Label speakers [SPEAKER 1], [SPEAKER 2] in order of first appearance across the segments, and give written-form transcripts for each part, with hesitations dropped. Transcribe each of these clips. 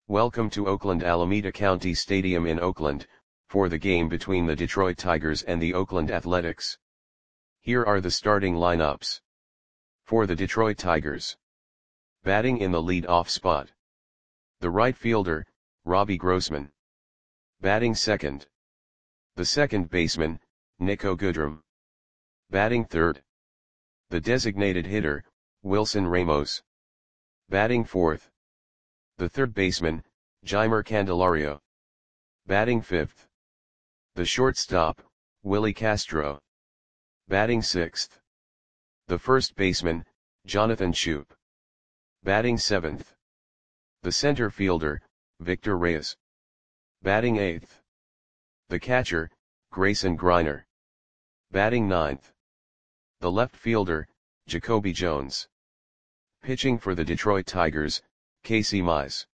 [SPEAKER 1] Welcome to Oakland Alameda County Stadium in Oakland, for the game between the Detroit Tigers and the Oakland Athletics. Here are the starting lineups. For the Detroit Tigers. Batting in the lead-off spot. The right fielder, Robbie Grossman. Batting second. The second baseman, Niko Goodrum. Batting third. The designated hitter, Wilson Ramos. Batting fourth. The third baseman, Jeimer Candelario. Batting fifth. The shortstop, Willie Castro. Batting sixth. The first baseman, Jonathan Schoop. Batting seventh. The center fielder, Victor Reyes. Batting eighth. The catcher, Grayson Greiner. Batting ninth. The left fielder, Jacoby Jones. Pitching for the Detroit Tigers, Casey Mize.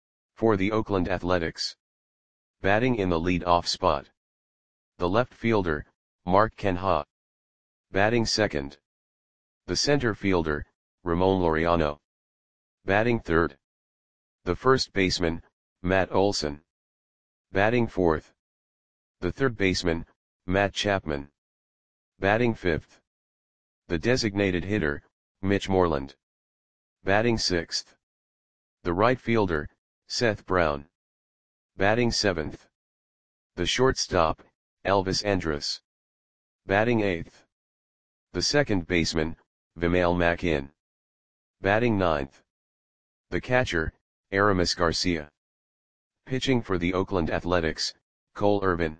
[SPEAKER 1] For the Oakland Athletics. Batting in the lead-off spot. The left fielder, Mark Canha. Batting second. The center fielder, Ramon Laureano. Batting third. The first baseman, Matt Olson. Batting fourth. The third baseman, Matt Chapman. Batting fifth. The designated hitter, Mitch Moreland. Batting sixth. The right fielder, Seth Brown. Batting seventh. The shortstop, Elvis Andrus. Batting eighth. The second baseman, Vimael Mackin. Batting ninth. The catcher, Aramis Garcia. Pitching for the Oakland Athletics, Cole Irvin.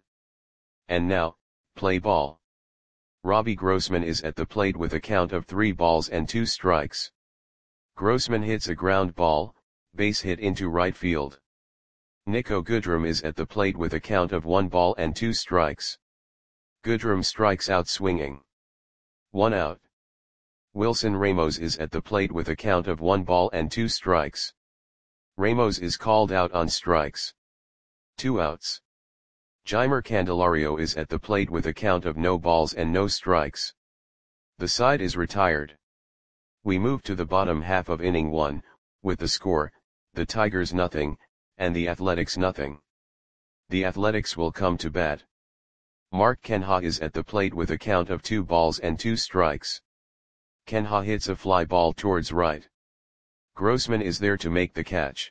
[SPEAKER 1] And now, play ball. Robbie Grossman is at the plate with a count of 3 balls and 2 strikes. Grossman hits a ground ball, base hit into right field. Niko Goodrum is at the plate with a count of 1 ball and 2 strikes. Goodrum strikes out swinging. 1 out. Wilson Ramos is at the plate with a count of 1 ball and 2 strikes. Ramos is called out on strikes. 2 outs. Jeimer Candelario is at the plate with a count of no balls and no strikes. The side is retired. We move to the bottom half of inning 1, with the score, the Tigers nothing, and the Athletics nothing. The Athletics will come to bat. Mark Canha is at the plate with a count of 2 balls and 2 strikes. Canha hits a fly ball towards right. Grossman is there to make the catch.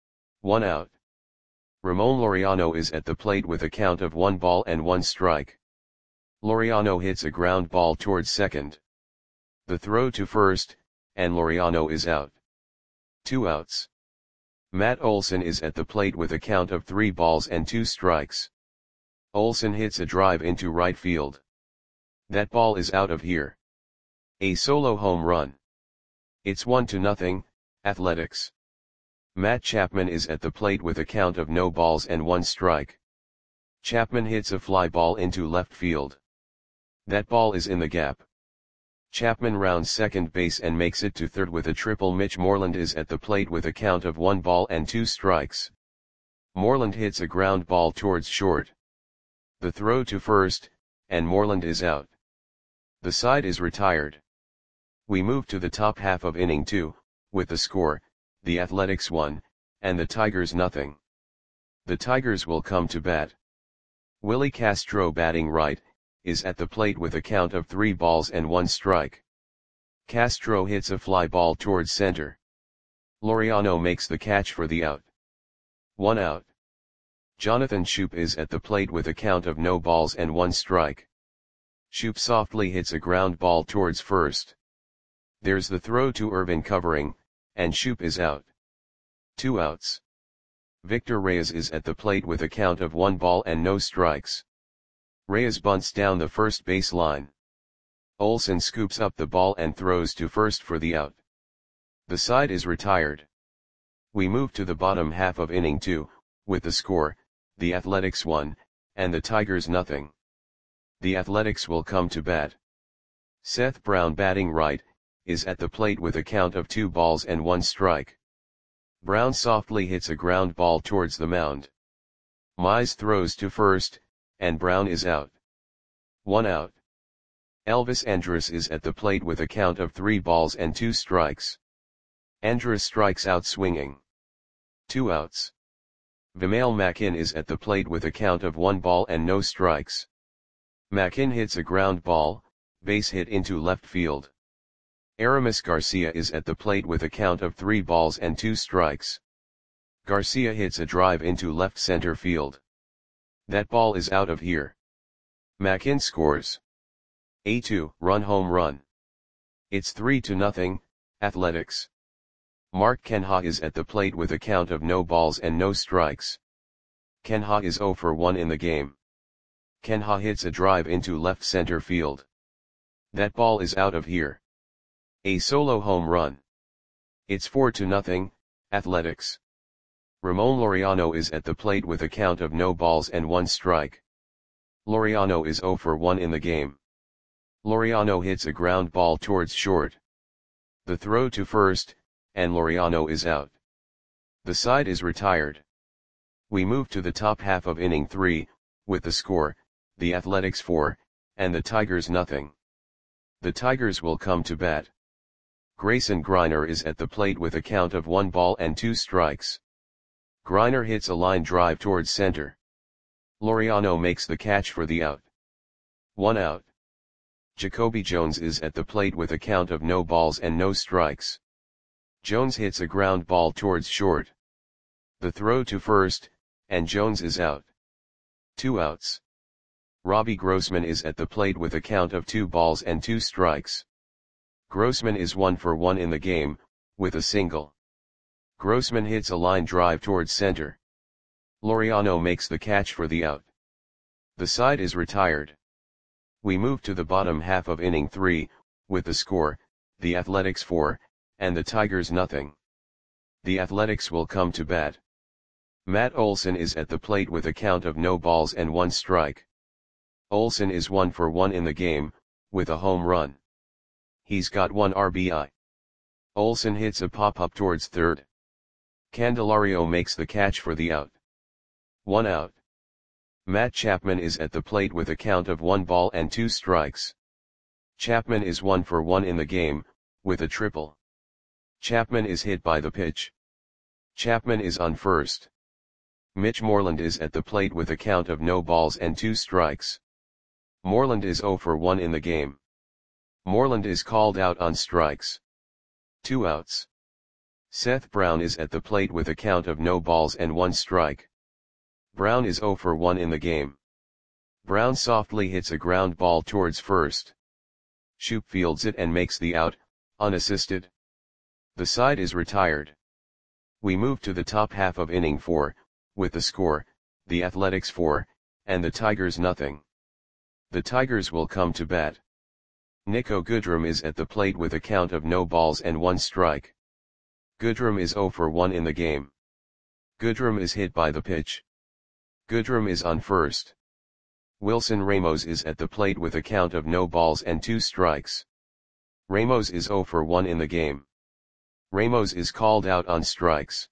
[SPEAKER 1] 1 out. Ramon Laureano is at the plate with a count of 1 ball and 1 strike. Laureano hits a ground ball towards second. The throw to first, and Laureano is out. 2 outs. Matt Olson is at the plate with a count of 3 balls and 2 strikes. Olson hits a drive into right field. That ball is out of here. A solo home run. It's 1-0, Athletics. Matt Chapman is at the plate with a count of no balls and 1 strike. Chapman hits a fly ball into left field. That ball is in the gap. Chapman rounds second base and makes it to third with a triple. Mitch Moreland is at the plate with a count of 1 ball and 2 strikes. Moreland hits a ground ball towards short. The throw to first, and Moreland is out. The side is retired. We move to the top half of inning 2, with the score, the Athletics 1, and the Tigers nothing. The Tigers will come to bat. Willie Castro, batting right, is at the plate with a count of 3 balls and 1 strike. Castro hits a fly ball towards center. Laureano makes the catch for the out. 1 out. Jonathan Schoop is at the plate with a count of no balls and 1 strike. Schoop softly hits a ground ball towards first. There's the throw to Irvin covering, and Schoop is out. 2 outs. Victor Reyes is at the plate with a count of 1 ball and no strikes. Reyes bunts down the first base line. Olson scoops up the ball and throws to first for the out. The side is retired. We move to the bottom half of inning 2, with the score, the Athletics 1, and the Tigers nothing. The Athletics will come to bat. Seth Brown, batting right, is at the plate with a count of 2 balls and 1 strike. Brown softly hits a ground ball towards the mound. Mize throws to first, and Brown is out. 1 out. Elvis Andrus is at the plate with a count of 3 balls and 2 strikes. Andrus strikes out swinging. 2 outs. Vimail Makin is at the plate with a count of 1 ball and no strikes. Makin hits a ground ball, base hit into left field. Aramis Garcia is at the plate with a count of 3 balls and 2 strikes. Garcia hits a drive into left center field. That ball is out of here. Makin scores a 2-run home run. It's 3-0, Athletics. Mark Kenha is at the plate with a count of no balls and no strikes. Kenha is 0 for 1 in the game. Kenha hits a drive into left center field. That ball is out of here. A solo home run. It's 4-0, Athletics. Ramon Laureano is at the plate with a count of no balls and 1 strike. Laureano is 0 for 1 in the game. Laureano hits a ground ball towards short. The throw to first, and Laureano is out. The side is retired. We move to the top half of inning 3, with the score, the Athletics 4, and the Tigers nothing. The Tigers will come to bat. Grayson Greiner is at the plate with a count of 1 ball and 2 strikes. Greiner hits a line drive towards center. Laureano makes the catch for the out. 1 out. Jacoby Jones is at the plate with a count of no balls and no strikes. Jones hits a ground ball towards short. The throw to first, and Jones is out. 2 outs. Robbie Grossman is at the plate with a count of 2 balls and 2 strikes. Grossman is 1 for 1 in the game, with a single. Grossman hits a line drive towards center. Laureano makes the catch for the out. The side is retired. We move to the bottom half of inning 3, with the score, the Athletics 4, and the Tigers nothing. The Athletics will come to bat. Matt Olson is at the plate with a count of no balls and 1 strike. Olson is 1 for 1 in the game, with a home run. He's got 1 RBI. Olson hits a pop-up towards third. Candelario makes the catch for the out. 1 out. Matt Chapman is at the plate with a count of 1 ball and 2 strikes. Chapman is 1 for 1 in the game, with a triple. Chapman is hit by the pitch. Chapman is on first. Mitch Moreland is at the plate with a count of no balls and 2 strikes. Moreland is 0 for 1 in the game. Moreland is called out on strikes. 2 outs. Seth Brown is at the plate with a count of no balls and 1 strike. Brown is 0 for 1 in the game. Brown softly hits a ground ball towards first. Shoop fields it and makes the out, unassisted. The side is retired. We move to the top half of inning 4, with the score, the Athletics 4, and the Tigers nothing. The Tigers will come to bat. Nico Goodrum is at the plate with a count of no balls and 1 strike. Goodrum is 0 for 1 in the game. Goodrum is hit by the pitch. Goodrum is on first. Wilson Ramos is at the plate with a count of no balls and 2 strikes. Ramos is 0 for 1 in the game. Ramos is called out on strikes.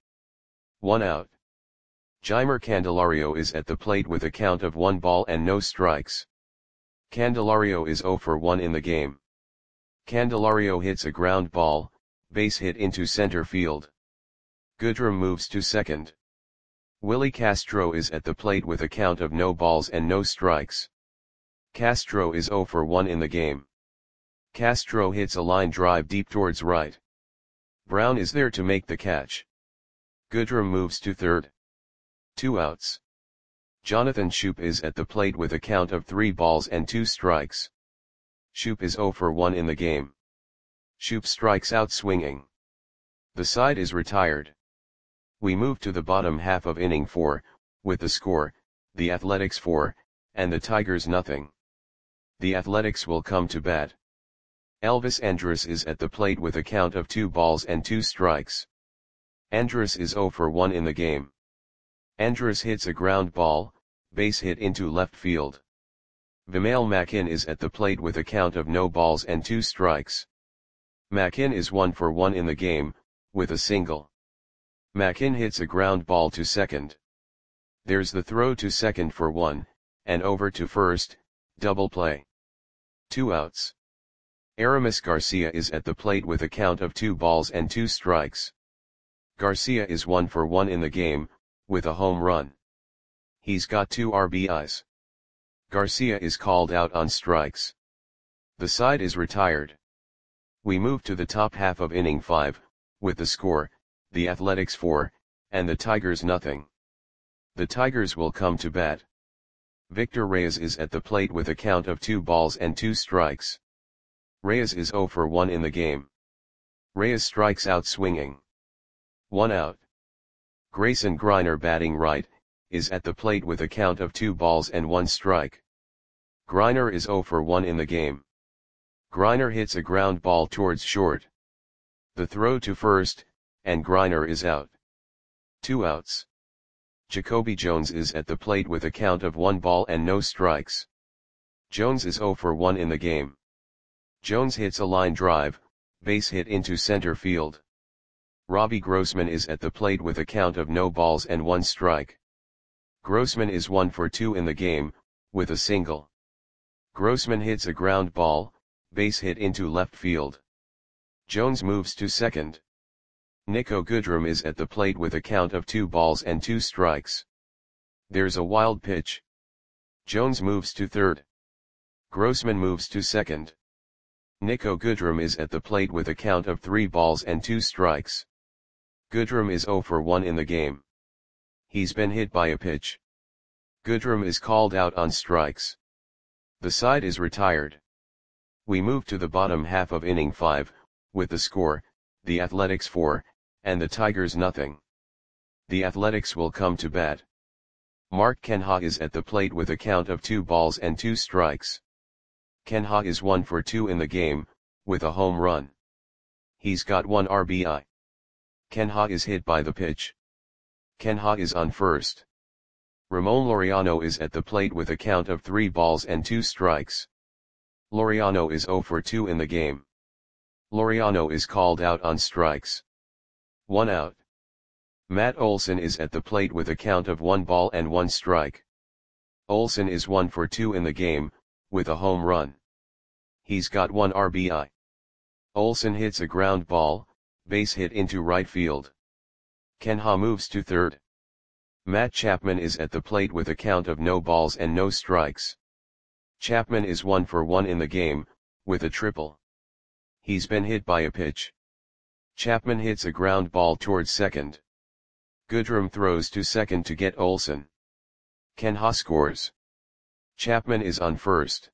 [SPEAKER 1] 1 out. Jeimer Candelario is at the plate with a count of 1 ball and no strikes. Candelario is 0 for 1 in the game. Candelario hits a ground ball, base hit into center field. Goodrum moves to second. Willie Castro is at the plate with a count of no balls and no strikes. Castro is 0 for 1 in the game. Castro hits a line drive deep towards right. Brown is there to make the catch. Goodrum moves to third. 2 outs. Jonathan Shoop is at the plate with a count of 3 balls and 2 strikes. Shoop is 0 for 1 in the game. Shoop strikes out swinging. The side is retired. We move to the bottom half of inning 4, with the score, the Athletics 4, and the Tigers nothing. The Athletics will come to bat. Elvis Andrus is at the plate with a count of 2 balls and 2 strikes. Andrus is 0 for 1 in the game. Andrus hits a ground ball, base hit into left field. Vimail Makin is at the plate with a count of no balls and 2 strikes. Makin is 1 for 1 in the game, with a single. Makin hits a ground ball to second. There's the throw to second for 1, and over to first, double play. 2 outs. Aramis Garcia is at the plate with a count of 2 balls and 2 strikes. Garcia is 1 for 1 in the game, with a home run. He's got 2 RBIs. Garcia is called out on strikes. The side is retired. We move to the top half of inning 5, with the score, the Athletics 4, and the Tigers nothing. The Tigers will come to bat. Victor Reyes is at the plate with a count of 2 balls and 2 strikes. Reyes is 0 for 1 in the game. Reyes strikes out swinging. 1 out. Grayson Greiner, batting right, is at the plate with a count of 2 balls and 1 strike. Greiner is 0 for 1 in the game. Greiner hits a ground ball towards short. The throw to first, and Greiner is out. 2 outs. Jacoby Jones is at the plate with a count of 1 ball and no strikes. Jones is 0 for 1 in the game. Jones hits a line drive, base hit into center field. Robbie Grossman is at the plate with a count of no balls and 1 strike. Grossman is 1 for 2 in the game, with a single. Grossman hits a ground ball, base hit into left field. Jones moves to second. Nico Goodrum is at the plate with a count of 2 balls and 2 strikes. There's a wild pitch. Jones moves to third. Grossman moves to second. Nico Goodrum is at the plate with a count of 3 balls and 2 strikes. Goodrum is 0 for 1 in the game. He's been hit by a pitch. Goodrum is called out on strikes. The side is retired. We move to the bottom half of inning 5, with the score, the Athletics 4, and the Tigers nothing. The Athletics will come to bat. Mark Kenha is at the plate with a count of 2 balls and 2 strikes. Kenha is 1 for 2 in the game, with a home run. He's got 1 RBI. Kenha is hit by the pitch. Kenha is on first. Ramon Laureano is at the plate with a count of 3 balls and 2 strikes. Laureano is 0 for 2 in the game. Laureano is called out on strikes. 1 out. Matt Olson is at the plate with a count of 1 ball and 1 strike. Olson is 1 for 2 in the game, with a home run. He's got 1 RBI. Olson hits a ground ball, base hit into right field. Kenha moves to third. Matt Chapman is at the plate with a count of no balls and no strikes. Chapman is 1 for 1 in the game, with a triple. He's been hit by a pitch. Chapman hits a ground ball towards second. Goodrum throws to second to get Olson. Kenha scores. Chapman is on first.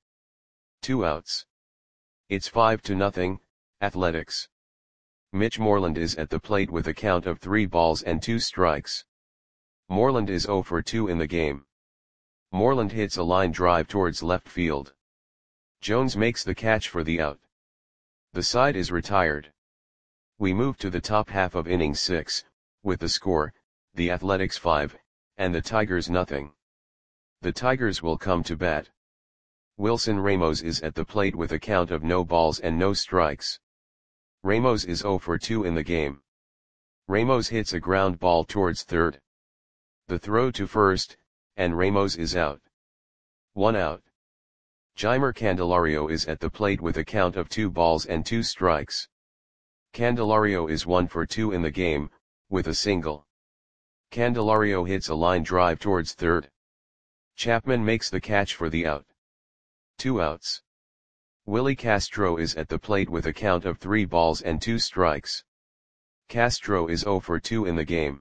[SPEAKER 1] 2 outs. It's 5-0, Athletics. Mitch Moreland is at the plate with a count of 3 balls and 2 strikes. Moreland is 0 for 2 in the game. Moreland hits a line drive towards left field. Jones makes the catch for the out. The side is retired. We move to the top half of inning 6, with the score, the Athletics 5, and the Tigers nothing. The Tigers will come to bat. Wilson Ramos is at the plate with a count of no balls and no strikes. Ramos is 0 for 2 in the game. Ramos hits a ground ball towards third. The throw to first, and Ramos is out. 1 out. Jeimer Candelario is at the plate with a count of 2 balls and 2 strikes. Candelario is 1 for 2 in the game, with a single. Candelario hits a line drive towards third. Chapman makes the catch for the out. 2 outs. Willie Castro is at the plate with a count of 3 balls and 2 strikes. Castro is 0 for 2 in the game.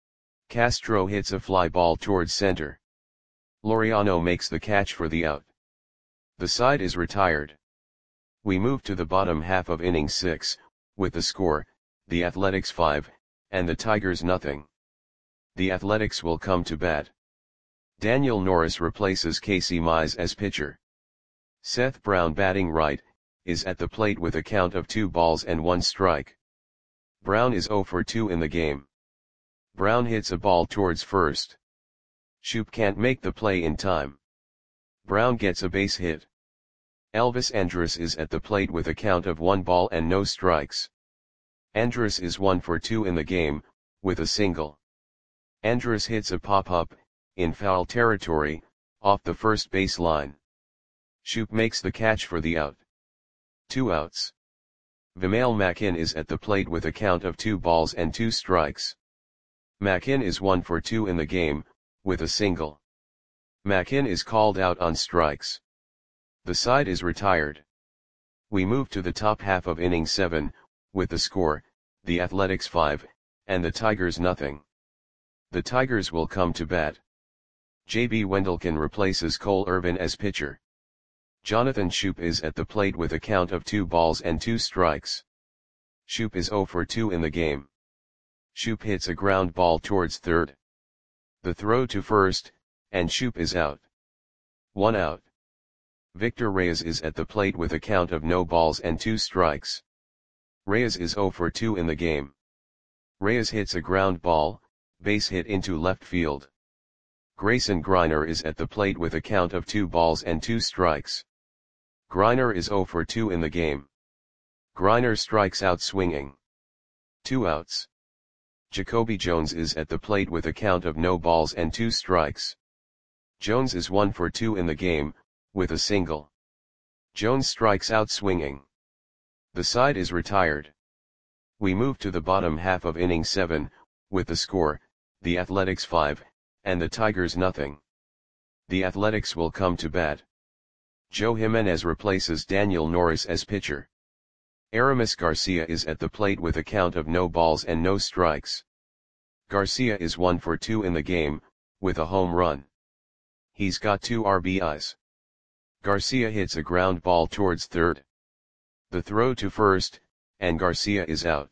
[SPEAKER 1] Castro hits a fly ball towards center. Laureano makes the catch for the out. The side is retired. We move to the bottom half of inning 6, with the score, the Athletics 5, and the Tigers nothing. The Athletics will come to bat. Daniel Norris replaces Casey Mize as pitcher. Seth Brown, batting right, is at the plate with a count of 2 balls and 1 strike. Brown is 0 for 2 in the game. Brown hits a ball towards first. Shoop can't make the play in time. Brown gets a base hit. Elvis Andrus is at the plate with a count of 1 ball and no strikes. Andrus is 1 for 2 in the game, with a single. Andrus hits a pop-up, in foul territory, off the first base line. Shoop makes the catch for the out. 2 outs. Vimal Makin is at the plate with a count of 2 balls and 2 strikes. Makin is 1 for 2 in the game, with a single. Makin is called out on strikes. The side is retired. We move to the top half of inning 7, with the score, the Athletics 5, and the Tigers nothing. The Tigers will come to bat. J.B. Wendelken replaces Cole Irvin as pitcher. Jonathan Schoop is at the plate with a count of 2 balls and 2 strikes. Schoop is 0 for 2 in the game. Schoop hits a ground ball towards third. The throw to first, and Schoop is out. 1 out. Victor Reyes is at the plate with a count of no balls and 2 strikes. Reyes is 0 for 2 in the game. Reyes hits a ground ball, base hit into left field. Grayson Greiner is at the plate with a count of 2 balls and 2 strikes. Greiner is 0 for 2 in the game. Greiner strikes out swinging. 2 outs. Jacoby Jones is at the plate with a count of no balls and 2 strikes. Jones is 1 for 2 in the game, with a single. Jones strikes out swinging. The side is retired. We move to the bottom half of inning 7, with the score, the Athletics 5, and the Tigers nothing. The Athletics will come to bat. Joe Jimenez replaces Daniel Norris as pitcher. Aramis Garcia is at the plate with a count of no balls and no strikes. Garcia is 1 for 2 in the game, with a home run. He's got 2 RBIs. Garcia hits a ground ball towards third. The throw to first, and Garcia is out.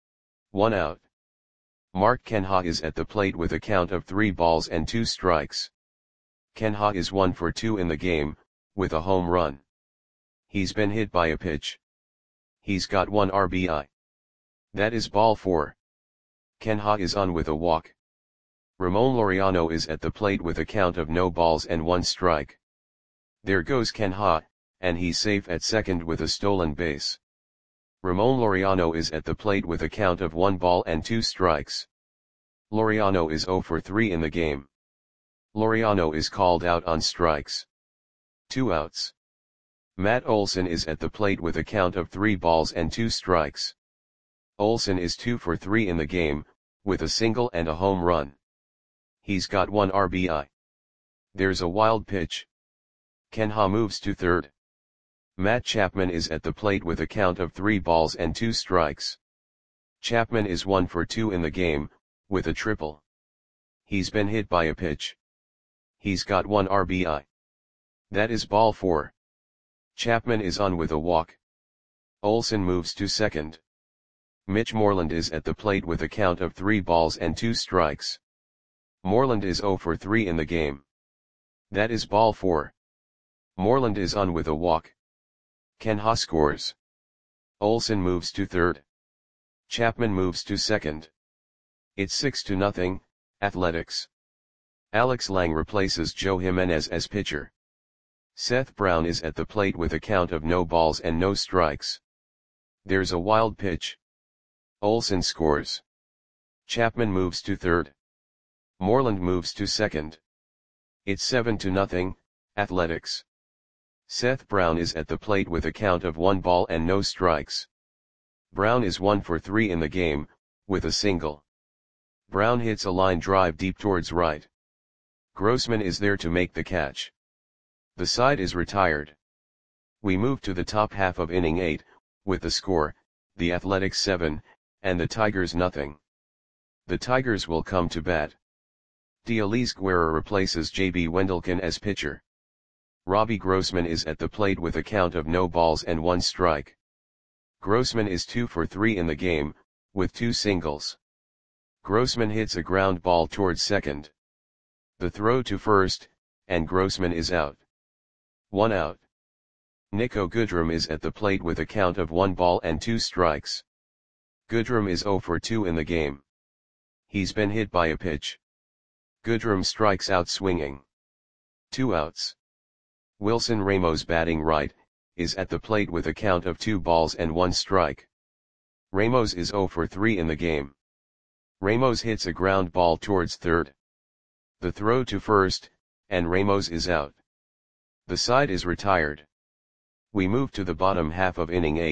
[SPEAKER 1] 1 out. Mark Kenha is at the plate with a count of 3 balls and 2 strikes. Kenha is 1 for 2 in the game, with a home run. He's been hit by a pitch. He's got 1 RBI. That is ball 4. Kenha is on with a walk. Ramon Laureano is at the plate with a count of no balls and 1 strike. There goes Kenha, and he's safe at second with a stolen base. Ramon Laureano is at the plate with a count of 1 ball and 2 strikes. Laureano is 0 for 3 in the game. Laureano is called out on strikes. 2 outs. Matt Olson is at the plate with a count of 3 balls and 2 strikes. Olson is 2 for 3 in the game, with a single and a home run. He's got 1 RBI. There's a wild pitch. Kenha moves to third. Matt Chapman is at the plate with a count of 3 balls and 2 strikes. Chapman is 1 for 2 in the game, with a triple. He's been hit by a pitch. He's got 1 RBI. That is ball 4. Chapman is on with a walk. Olson moves to second. Mitch Moreland is at the plate with a count of 3 balls and 2 strikes. Moreland is 0 for 3 in the game. That is ball 4. Moreland is on with a walk. Kenha scores. Olson moves to third. Chapman moves to second. It's 6-0, Athletics. Alex Lang replaces Joe Jimenez as pitcher. Seth Brown is at the plate with a count of no balls and no strikes. There's a wild pitch. Olson scores. Chapman moves to third. Moreland moves to second. It's 7-0, Athletics. Seth Brown is at the plate with a count of 1 ball and no strikes. Brown is 1 for 3 in the game, with a single. Brown hits a line drive deep towards right. Grossman is there to make the catch. The side is retired. We move to the top half of inning 8, with the score, the Athletics 7, and the Tigers nothing. The Tigers will come to bat. Dielise Guerra replaces J.B. Wendelken as pitcher. Robbie Grossman is at the plate with a count of no balls and 1 strike. Grossman is 2 for 3 in the game, with 2 singles. Grossman hits a ground ball towards second. The throw to first, and Grossman is out. 1 out. Nico Goodrum is at the plate with a count of 1 ball and 2 strikes. Goodrum is 0 for 2 in the game. He's been hit by a pitch. Goodrum strikes out swinging. 2 outs. Wilson Ramos, batting right, is at the plate with a count of 2 balls and 1 strike. Ramos is 0 for 3 in the game. Ramos hits a ground ball towards third. The throw to first, and Ramos is out. The side is retired. We move to the bottom half of inning 8,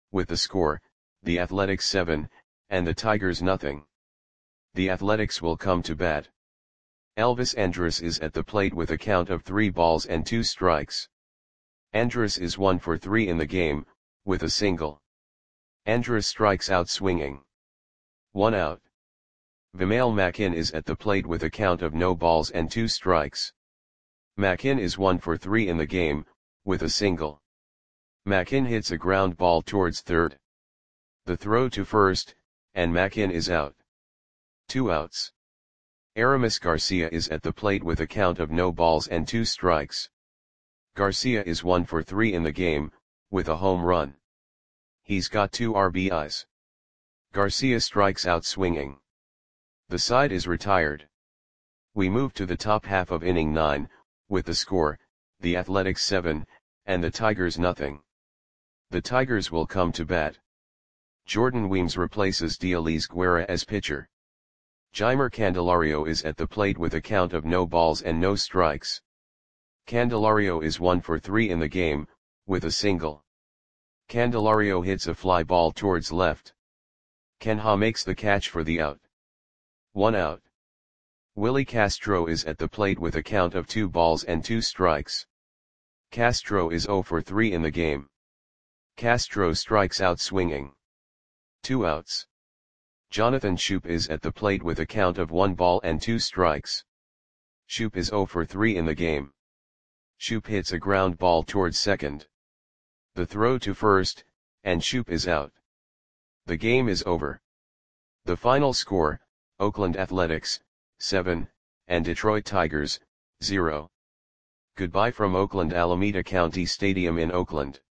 [SPEAKER 1] with the score, the Athletics 7, and the Tigers nothing. The Athletics will come to bat. Elvis Andrus is at the plate with a count of 3 balls and 2 strikes. Andrus is 1 for 3 in the game, with a single. Andrus strikes out swinging. 1 out. Vimael Machin is at the plate with a count of no balls and 2 strikes. Machin is 1 for 3 in the game, with a single. Machin hits a ground ball towards third. The throw to first, and Machin is out. 2 outs. Aramis Garcia is at the plate with a count of no balls and 2 strikes. Garcia is 1 for 3 in the game, with a home run. He's got 2 RBIs. Garcia strikes out swinging. The side is retired. We move to the top half of inning 9, with the score, the Athletics 7, and the Tigers nothing. The Tigers will come to bat. Jordan Weems replaces Diolis Guerra as pitcher. Jeimer Candelario is at the plate with a count of no balls and no strikes. Candelario is 1 for 3 in the game, with a single. Candelario hits a fly ball towards left. Kenha makes the catch for the out. 1 out. Willie Castro is at the plate with a count of 2 balls and 2 strikes. Castro is 0 for 3 in the game. Castro strikes out swinging. 2 outs. Jonathan Schoop is at the plate with a count of 1 ball and 2 strikes. Schoop is 0 for 3 in the game. Schoop hits a ground ball towards second. The throw to first, and Schoop is out. The game is over. The final score, Oakland Athletics, 7, and Detroit Tigers, 0. Goodbye from Oakland Alameda County Stadium in Oakland.